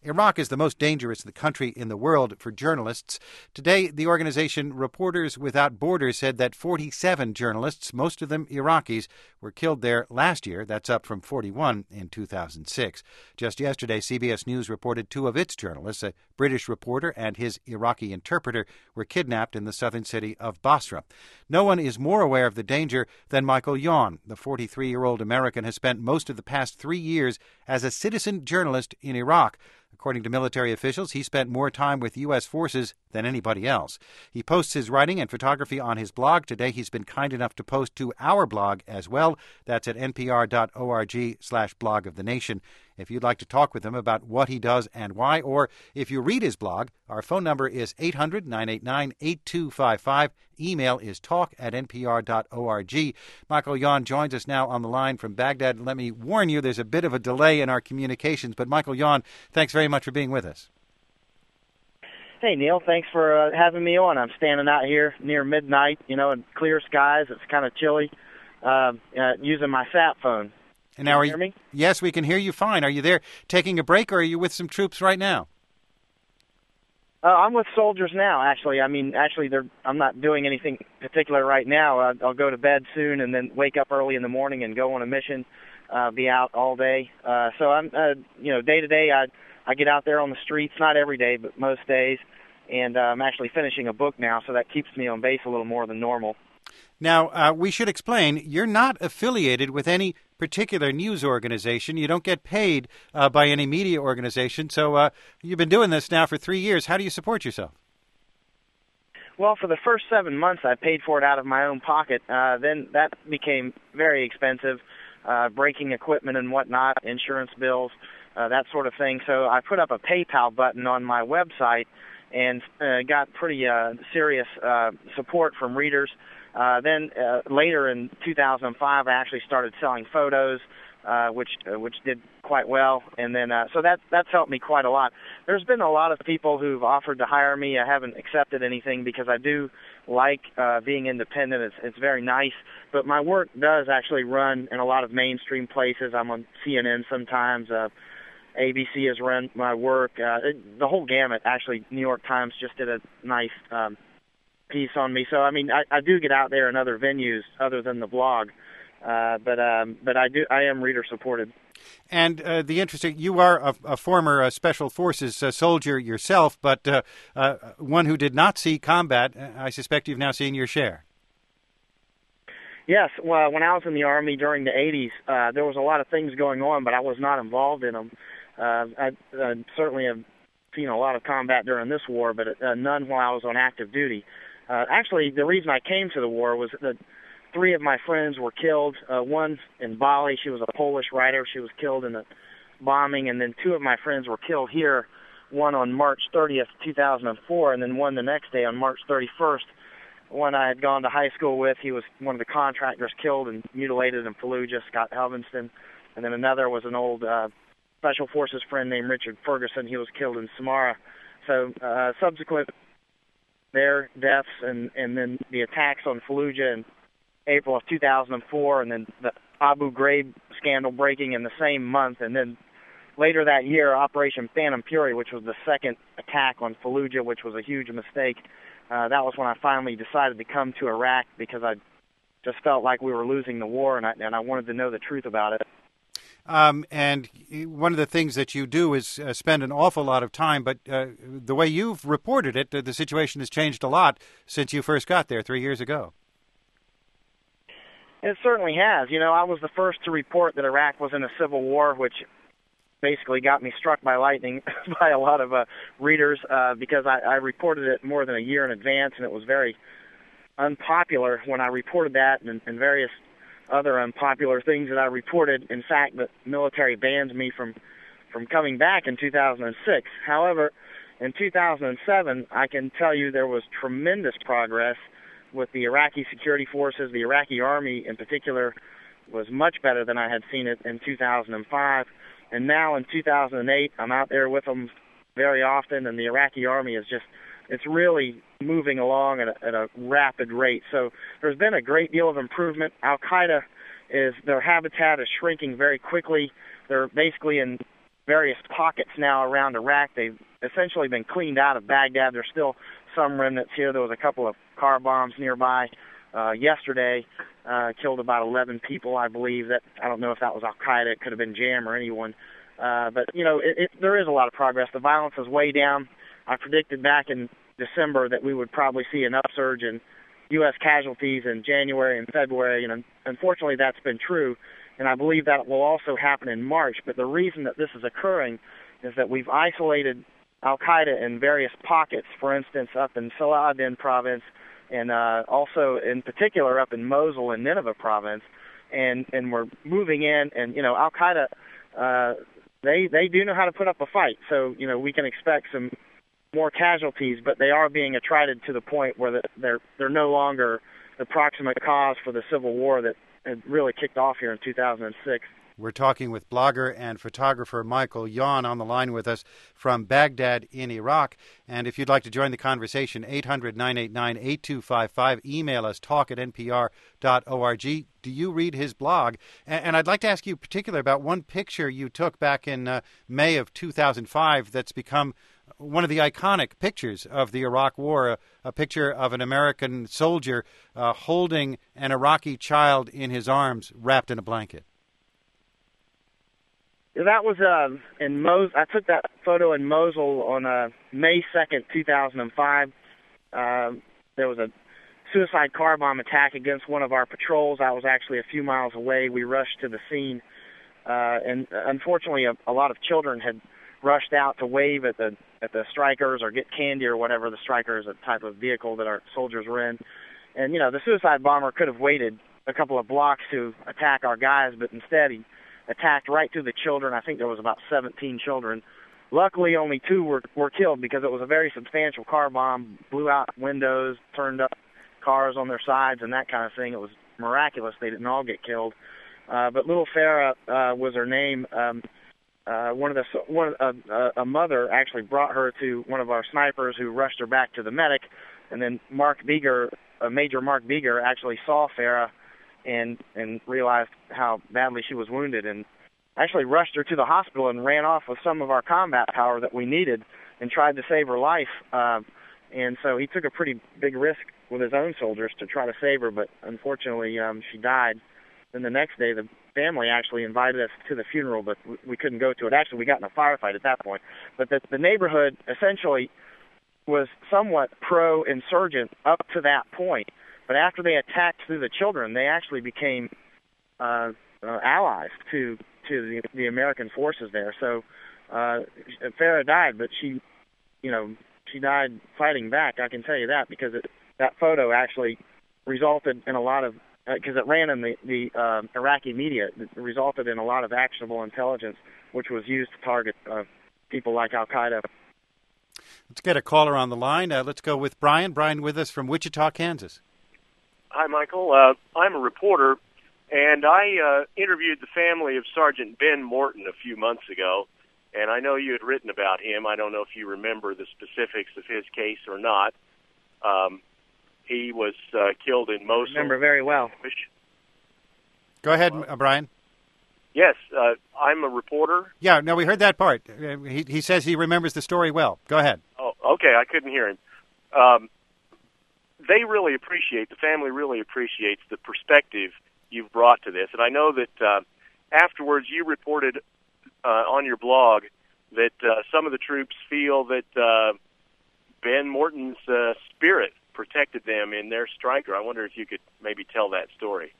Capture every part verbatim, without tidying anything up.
Iraq is the most dangerous country in the world for journalists. Today, the organization Reporters Without Borders said that forty-seven journalists, most of them Iraqis, were killed there last year. That's up from forty-one in two thousand six. Just yesterday, C B S News reported two of its journalists, a British reporter and his Iraqi interpreter, were kidnapped in the southern city of Basra. No one is more aware of the danger than Michael Yon. The forty-three-year-old American has spent most of the past three years as a citizen journalist in Iraq. According to military officials, he spent more time with U S forces than anybody else. He posts his writing and photography on his blog. Today, he's been kind enough to post to our blog as well. That's at npr.org slash blog of the nation. If you'd like to talk with him about what he does and why, or if you read his blog, our phone number is eight hundred, nine eight nine, eight two five five. Email is talk at npr.org. Michael Yon joins us now on the line from Baghdad. Let me warn you, there's a bit of a delay in our communications, but Michael Yon, thanks very much for being with us. Hey, Neil, thanks for uh, having me on. I'm standing out here near midnight, you know, in clear skies. It's kind of chilly, uh, uh, using my sat phone. And now, can you are hear you, me? Yes, we can hear you fine. Are you there taking a break, or are you with some troops right now? Uh, I'm with soldiers now, actually. I mean, actually, they're, I'm not doing anything particular right now. Uh, I'll go to bed soon and then wake up early in the morning and go on a mission, uh, be out all day. Uh, so I'm, uh, you know, day to day, I I get out there on the streets, not every day, but most days. And uh, I'm actually finishing a book now, so that keeps me on base a little more than normal. Now, uh, we should explain, you're not affiliated with any particular news organization. You don't get paid uh, by any media organization. So uh, you've been doing this now for three years. How do you support yourself? Well, for the first seven months, I paid for it out of my own pocket. Uh, then that became very expensive, uh, breaking equipment and whatnot, insurance bills, uh, that sort of thing. So I put up a PayPal button on my website and uh, got pretty uh, serious uh, support from readers. Uh, then uh, later in two thousand five, I actually started selling photos, uh, which uh, which did quite well, and then uh, so that that's helped me quite a lot. There's been a lot of people who've offered to hire me. I haven't accepted anything because I do like uh, being independent. It's it's very nice, but my work does actually run in a lot of mainstream places. I'm on C N N sometimes. Uh, A B C has run my work. Uh, it, the whole gamut, actually. New York Times just did a nice um, piece on me. So, I mean, I, I do get out there in other venues other than the blog, uh, but um, but I do I am reader supported. And uh, the interesting, you are a, a former uh, Special Forces uh, soldier yourself, but uh, uh, one who did not see combat. I suspect you've now seen your share. Yes, well, when I was in the Army during the eighties, uh, there was a lot of things going on, but I was not involved in them. Uh, I uh, certainly have seen a lot of combat during this war, but uh, none while I was on active duty. Uh, actually, the reason I came to the war was that three of my friends were killed. Uh, one in Bali, she was a Polish writer. She was killed in a bombing, and then two of my friends were killed here, one on March thirtieth, two thousand four, and then one the next day on March thirty-first. One I had gone to high school with, he was one of the contractors killed and mutilated in Fallujah, Scott Helvinston. And then another was an old uh, Special Forces friend named Richard Ferguson. He was killed in Samara. So uh, subsequent their deaths and, and then the attacks on Fallujah in April of two thousand four, and then the Abu Ghraib scandal breaking in the same month. And then later that year, Operation Phantom Fury, which was the second attack on Fallujah, which was a huge mistake. Uh, that was when I finally decided to come to Iraq because I just felt like we were losing the war, and I, and I wanted to know the truth about it. Um, and one of the things that you do is uh, spend an awful lot of time, but uh, the way you've reported it, uh, the situation has changed a lot since you first got there three years ago. It certainly has. You know, I was the first to report that Iraq was in a civil war, which basically got me struck by lightning by a lot of uh, readers uh, because I, I reported it more than a year in advance, and it was very unpopular when I reported that, and, and various other unpopular things that I reported. In fact, the military banned me from, from coming back in two thousand six. However, in two thousand seven, I can tell you there was tremendous progress with the Iraqi security forces. The Iraqi army, in particular, was much better than I had seen it in two thousand five. And now in two thousand eight, I'm out there with them very often, and the Iraqi army is just, it's really moving along at a, at a rapid rate. So there's been a great deal of improvement. Al-Qaeda is, their habitat is shrinking very quickly. They're basically in various pockets now around Iraq. They've essentially been cleaned out of Baghdad. There's still some remnants here. There was a couple of car bombs nearby uh, yesterday, uh, killed about eleven people, I believe. That I don't know if that was Al-Qaeda. It could have been Jam or anyone. Uh, but, you know, it, it, there is a lot of progress. The violence is way down. I predicted back in December that we would probably see an upsurge in U S casualties in January and February, and unfortunately that's been true, and I believe that will also happen in March. But the reason that this is occurring is that we've isolated Al-Qaeda in various pockets, for instance, up in Saladin province, and uh, also in particular up in Mosul and Nineveh province, and, and we're moving in, and, you know, Al-Qaeda, uh, they, they do know how to put up a fight, so, you know, we can expect some more casualties, but they are being attrited to the point where they're they're no longer the proximate cause for the civil war that had really kicked off here in two thousand six. We're talking with blogger and photographer Michael Yon on the line with us from Baghdad in Iraq. And if you'd like to join the conversation, eight hundred, nine eight nine, eight two five five. Email us, talk at n p r dot org. Do you read his blog? And, and I'd like to ask you particularly about one picture you took back in uh, May of two thousand five that's become one of the iconic pictures of the Iraq War, a, a picture of an American soldier uh, holding an Iraqi child in his arms wrapped in a blanket. That was uh, in Mosul. I took that photo in Mosul on uh, May second, two thousand five. Uh, there was a suicide car bomb attack against one of our patrols. I was actually a few miles away. We rushed to the scene, uh, and unfortunately, a, a lot of children had rushed out to wave at the at the strikers or get candy or whatever. The Stryker is a type of vehicle that our soldiers were in. And, you know, the suicide bomber could have waited a couple of blocks to attack our guys, but instead he attacked right through the children. I think there was about seventeen children. Luckily, only two were, were killed because it was a very substantial car bomb, blew out windows, turned up cars on their sides and that kind of thing. It was miraculous they didn't all get killed. Uh, but little Farah uh, was her name. Um, Uh, one of the one uh, uh, a mother actually brought her to one of our snipers who rushed her back to the medic, and then Mark Beeger, uh, Major Mark Beeger, actually saw Farah and and realized how badly she was wounded, and actually rushed her to the hospital and ran off with some of our combat power that we needed and tried to save her life. Uh, and so he took a pretty big risk with his own soldiers to try to save her, but unfortunately um, she died. Then the next day, the family actually invited us to the funeral, but we couldn't go to it. Actually, we got in a firefight at that point. But the, the neighborhood essentially was somewhat pro-insurgent up to that point. But after they attacked through the children, they actually became uh, uh, allies to to the, the American forces there. So uh, Farah died, but she, you know, she died fighting back. I can tell you that because it, that photo actually resulted in a lot of because uh, it ran in the, the uh, Iraqi media, it resulted in a lot of actionable intelligence, which was used to target uh, people like Al-Qaeda. Let's get a caller on the line. Uh, let's go with Brian. Brian with us from Wichita, Kansas. Hi, Michael. Uh, I'm a reporter, and I uh, interviewed the family of Sergeant Ben Morton a few months ago, and I know you had written about him. I don't know if you remember the specifics of his case or not. Um, He was uh, killed in Mosul. I remember very well. Go ahead, uh, Brian. Yes, uh, I'm a reporter. Yeah, no, we heard that part. Uh, he, he says he remembers the story well. Go ahead. Oh, okay, I couldn't hear him. Um, they really appreciate, the family really appreciates the perspective you've brought to this. And I know that uh, afterwards you reported uh, on your blog that uh, some of the troops feel that uh, Ben Morton's uh, spirit protected them in their Stryker. I wonder if you could maybe tell that story.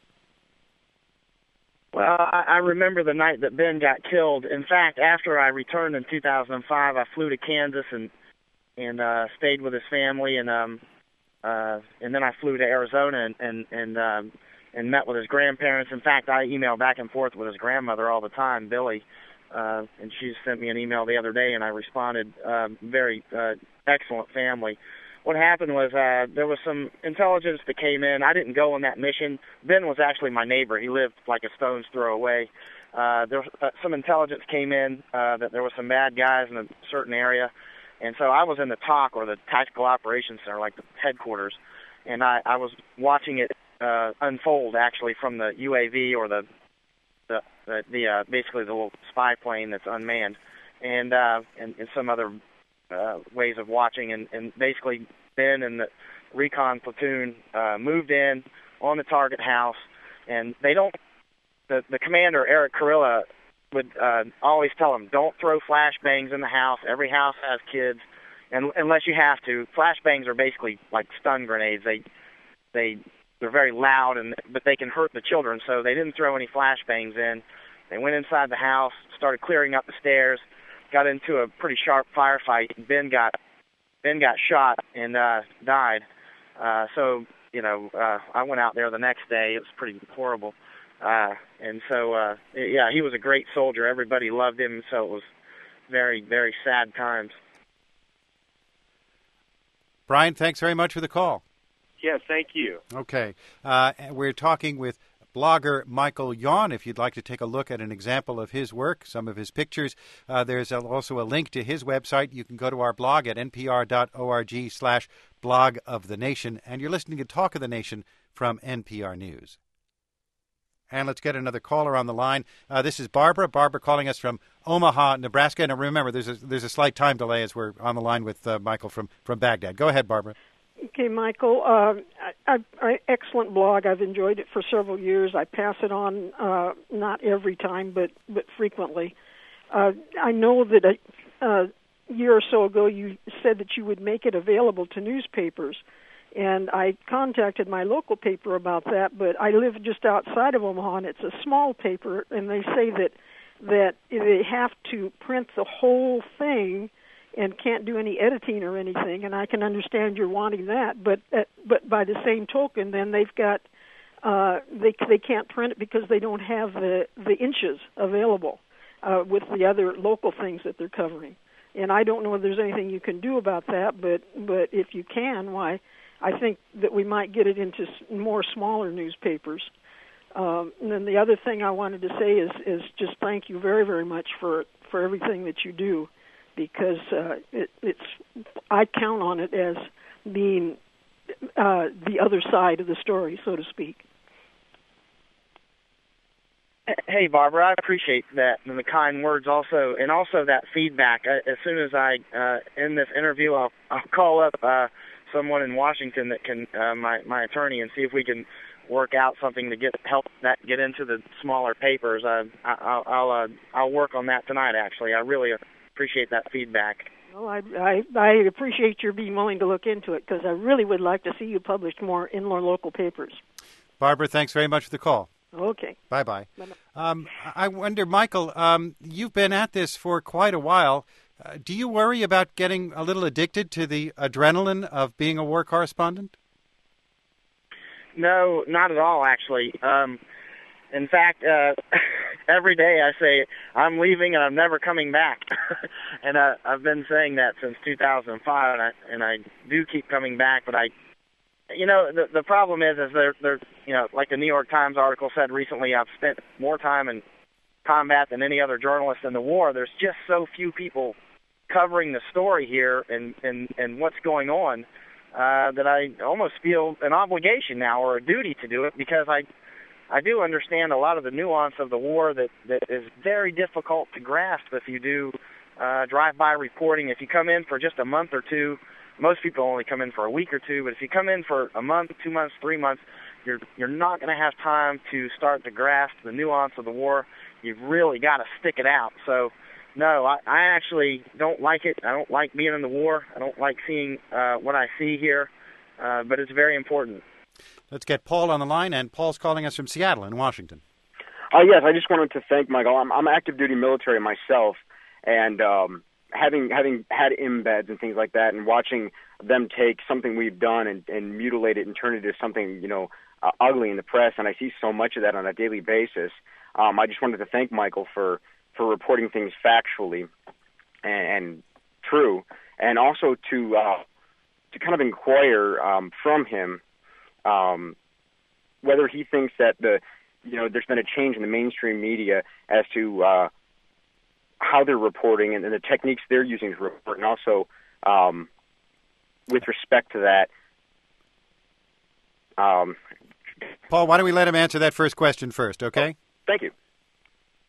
Well, I, I remember the night that Ben got killed. In fact, after I returned in two thousand five, I flew to Kansas and and uh, stayed with his family, and um, uh, and then I flew to Arizona and and and, um, and met with his grandparents. In fact, I email back and forth with his grandmother all the time, Billy, uh, and she sent me an email the other day, and I responded. Uh, very uh, excellent family. What happened was uh, there was some intelligence that came in. I didn't go on that mission. Ben was actually my neighbor. He lived like a stone's throw away. Uh, there was, uh, some intelligence came in uh, that there were some bad guys in a certain area. And so I was in the T O C, or the Tactical Operations Center, like the headquarters, and I, I was watching it uh, unfold, actually, from the U A V or the, the the, the uh, basically the little spy plane that's unmanned, and uh, and, and some other uh, ways of watching. And, and basically, Ben and the recon platoon uh, moved in on the target house, and they don't. The the commander Eric Kurilla would uh, always tell them, don't throw flashbangs in the house. Every house has kids, and unless you have to. Flashbangs are basically like stun grenades. They they they're very loud, and but they can hurt the children. So they didn't throw any flashbangs in. They went inside the house, started clearing up the stairs, got into a pretty sharp firefight. And Ben got Ben got shot and uh, died. Uh, so you know, uh, I went out there the next day. It was pretty horrible. Uh, and so, uh, yeah, he was a great soldier. Everybody loved him, so it was very, very sad times. Brian, thanks very much for the call. Yes, thank you. Okay. Uh, we're talking with blogger Michael Yon. If you'd like to take a look at an example of his work, some of his pictures, uh, there's also a link to his website. You can go to our blog at npr.org slash blog of the nation. And you're listening to Talk of the Nation from N P R News. And let's get another caller on the line. Uh, this is Barbara. Barbara calling us from Omaha, Nebraska. And remember, there's a, there's a slight time delay as we're on the line with uh, Michael from, from Baghdad. Go ahead, Barbara. Okay, Michael. Uh, I, I, excellent blog. I've enjoyed it for several years. I pass it on, uh, not every time, but, but frequently. Uh, I know that a, a year or so ago you said that you would make it available to newspapers. And I contacted my local paper about that, but I live just outside of Omaha, and it's a small paper, and they say that that they have to print the whole thing and can't do any editing or anything, and I can understand you're wanting that, but uh, but by the same token, then they've got uh, they they can't print it because they don't have the the inches available uh, with the other local things that they're covering, and I don't know if there's anything you can do about that, but but if you can, why? I think that we might get it into more smaller newspapers. Um, and then the other thing I wanted to say is, is just thank you very, very much for, for everything that you do, because uh, it, it's I count on it as being uh, the other side of the story, so to speak. Hey, Barbara, I appreciate that and the kind words also, and also that feedback. As soon as I uh, end this interview, I'll, I'll call up uh, someone in Washington that can, uh, my my attorney, and see if we can work out something to get help that get into the smaller papers. Uh, I, I'll I'll, uh, I'll work on that tonight. Actually, I really appreciate that feedback. Well, I I, I appreciate your being willing to look into it, because I really would like to see you published more in more local papers. Barbara, thanks very much for the call. Okay. Bye-bye. Um, I wonder, Michael, um, you've been at this for quite a while. Uh, do you worry about getting a little addicted to the adrenaline of being a war correspondent? No, not at all, actually. Um, in fact, uh, every day I say, I'm leaving and I'm never coming back. and uh, I've been saying that since two thousand five, and I, and I do keep coming back, but I You know, the the problem is, is they're, they're, you know, like the New York Times article said recently, I've spent more time in combat than any other journalist in the war. There's just so few people covering the story here and, and, and what's going on uh, that I almost feel an obligation now or a duty to do it, because I I do understand a lot of the nuance of the war that, that is very difficult to grasp if you do uh, drive-by reporting. If you come in for just a month or two, most people only come in for a week or two, but if you come in for a month, two months, three months, you're you're not going to have time to start to grasp the nuance of the war. You've really got to stick it out. So, no, I, I actually don't like it. I don't like being in the war. I don't like seeing uh, what I see here, uh, but it's very important. Let's get Paul on the line, and Paul's calling us from Seattle in Washington. Uh, yes, I just wanted to thank Michael. I'm, I'm active duty military myself, and um, having having had embeds and things like that, and watching them take something we've done and, and mutilate it and turn it into something, you know, uh, ugly in the press, and I see so much of that on a daily basis. Um, I just wanted to thank Michael for, for reporting things factually and, and true, and also to uh, to kind of inquire um, from him um, whether he thinks that the you know there's been a change in the mainstream media as to uh, how they're reporting and, and the techniques they're using to report, and also um, with respect to that. Um, Paul, why don't we let him answer that first question first, okay? Thank you.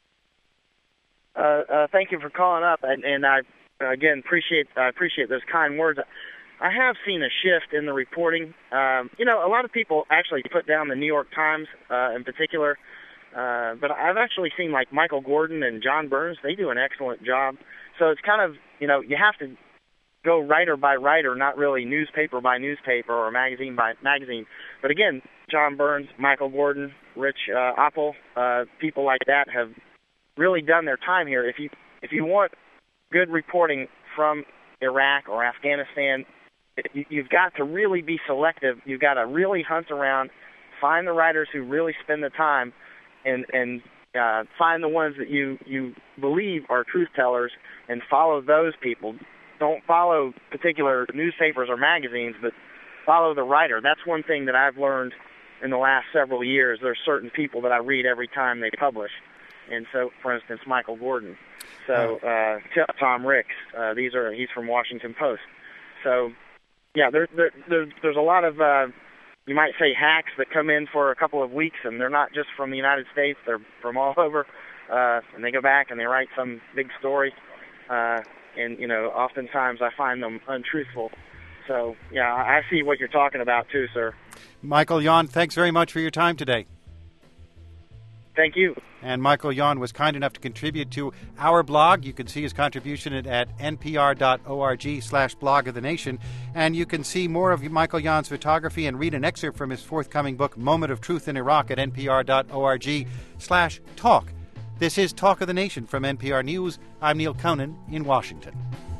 Uh, uh, thank you for calling up, and, and I again appreciate I appreciate those kind words. I have seen a shift in the reporting. Um, you know, a lot of people actually put down the New York Times uh, in particular, uh, but I've actually seen like Michael Gordon and John Burns. They do an excellent job. So it's kind of, you know, you have to go writer by writer, not really newspaper by newspaper or magazine by magazine. But again, John Burns, Michael Gordon, Rich uh, Oppel, uh, people like that have really done their time here. If you if you want good reporting from Iraq or Afghanistan, you, you've got to really be selective. You've got to really hunt around, find the writers who really spend the time, and and uh, find the ones that you you believe are truth tellers, and follow those people. Don't follow particular newspapers or magazines, but follow the writer. That's one thing that I've learned in the last several years. There's certain people that I read every time they publish. And so, for instance, Michael Gordon. So, uh, Tom Ricks. Uh, these are he's from Washington Post. So, yeah, there, there, there there's a lot of, uh, you might say, hacks that come in for a couple of weeks, and they're not just from the United States. They're from all over. Uh, and they go back and they write some big story. Uh, and, you know, oftentimes I find them untruthful. So, yeah, I see what you're talking about, too, sir. Michael Yon, thanks very much for your time today. Thank you. And Michael Yon was kind enough to contribute to our blog. You can see his contribution at, at npr.org slash blog of the nation. And you can see more of Michael Yon's photography and read an excerpt from his forthcoming book, Moment of Truth in Iraq, at npr.org slash talk. This is Talk of the Nation from N P R News. I'm Neil Conan in Washington.